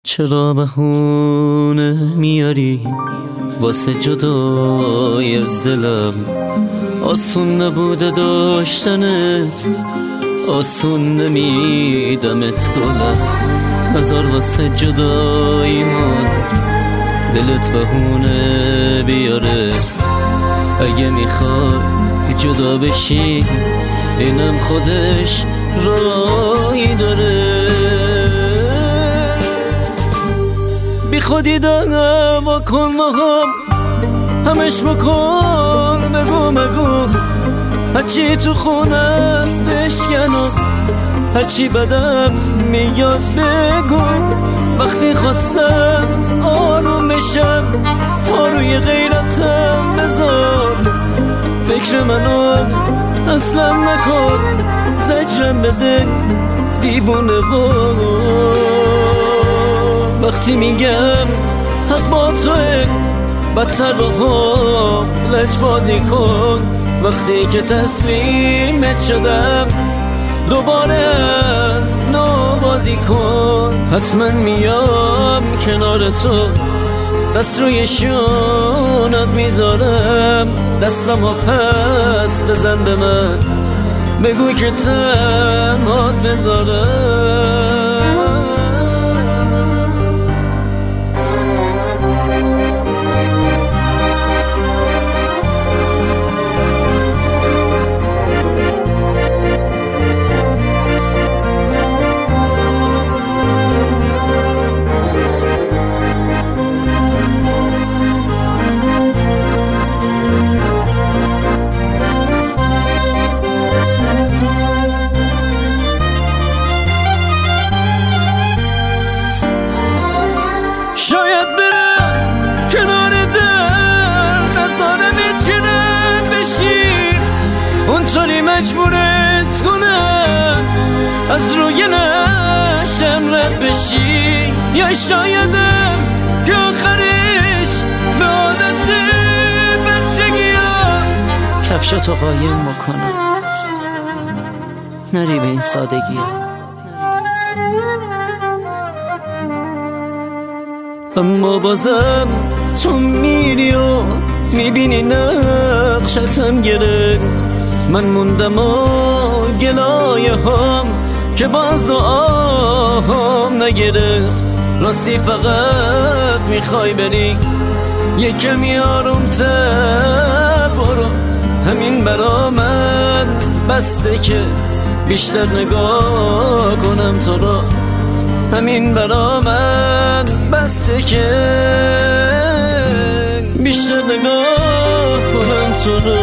چرا بهونه میاری واسه جدای از دلم؟ آسون نبوده داشتنت، آسون نمیدمت گلم. نظر واسه جداییمون دلت بهونه بیاره. اگه میخوای جدا بشی اینم خودش رایی داره. بی خودی دارم و کن مهم همش بکن، بگو مگو هرچی تو خونه است بشکنم، هرچی بدم میاد بگو. وقتی خواستم آروم میشم روی غیرتم بذار. فکر منو اصلا نکن، زجرم بده دیوونه وقتی میگم حق با توه بدتر با لج بازی کن. وقتی که تسلیمت شدم دوباره از نو بازی کن. حتما میام کنار تو، دست روی شونت میذارم. دستمو پس بزن به من، بگو که تنهات بذارم. شاید برم کنار در نظارمت کنن بشی، اونطوری مجبورت کنم از روی نشم رد بشی. یا شایدم که آخرش به عادت بچگیم کفشاتو قایم بکنم، نری به این سادگی. اما بازم تو میری و میبینی نقشتم گرفت. من موندم و گلایه هم که باز دعاهم نگرفت. راستی فقط میخوای بری یه کمی آرومتر برو. همین برا من بسته که بیشتر نگاه کنم تو را. همین برا من بسته که بیشتر نگاه کنم تو رو.